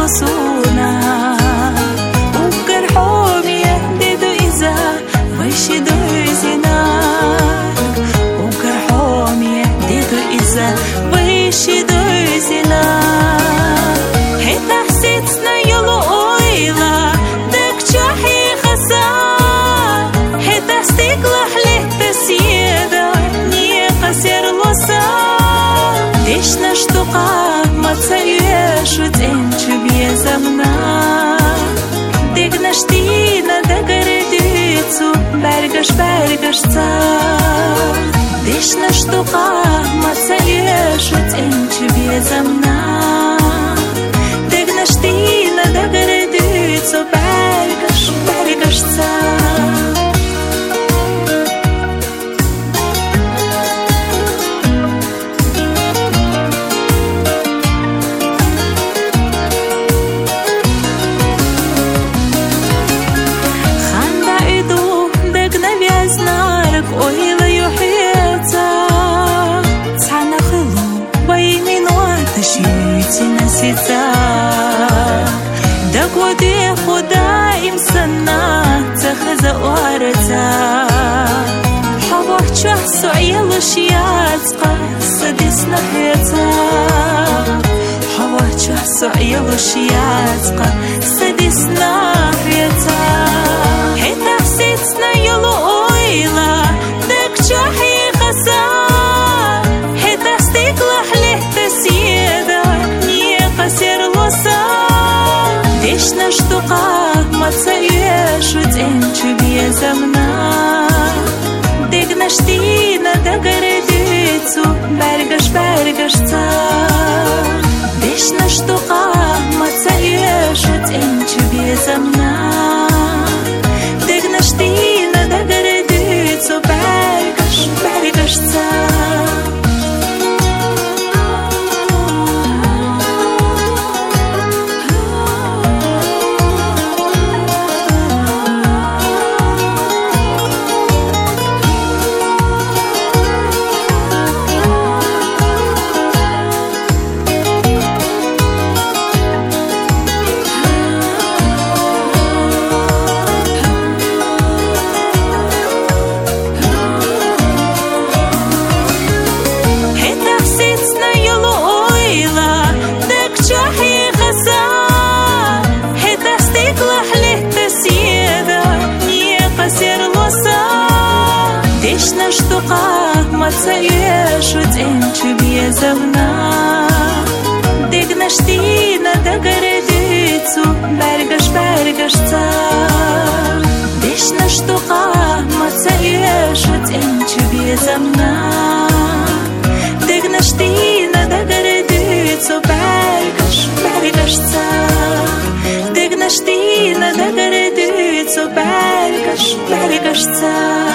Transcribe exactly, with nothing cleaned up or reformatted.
losuna Ukar homie de duiza Vashi duizina Ukar homie de duiza Vashi duizina Heta sitsna yolu oyla Dak chahi khasa Heta stiklah lehta sieda Nie qasir losa Deshna shtuqa Мацаешут энчу безамна Дегнаштина да гордицу Бергаш бергашца Дешна штука Мацаешут энчу безамна Дегнаштина да гордицу Бергаш бергашца Ойла юхица Цана хылу Байми нуата шити насица Да годи худа им сана Цахаза уарца Хавах чахсу айла шиязка Садис нахица Хавах чахсу айла шиязка Садис нахица Хета сицна юлу ойла Chahi khasa Heta stiklah lehta sieda Nie qasir losa Deshna shtuqa Matsayeshut enchu bezamna Degnashtina da гордицу Bergash bergashca Deshna shtuqa Matsayeshut enchu bezamna Degnashtina da гордицу Bergash bergashca Дешна штука Мацаешут энчу безамна Дегнаштина да гордицу Бергаш бергашца Дешна штука Мацаешут энчу безамна Дегнаштина да гордицу Бергаш бергашца Дегнаштина да гордицу Бергаш бергашца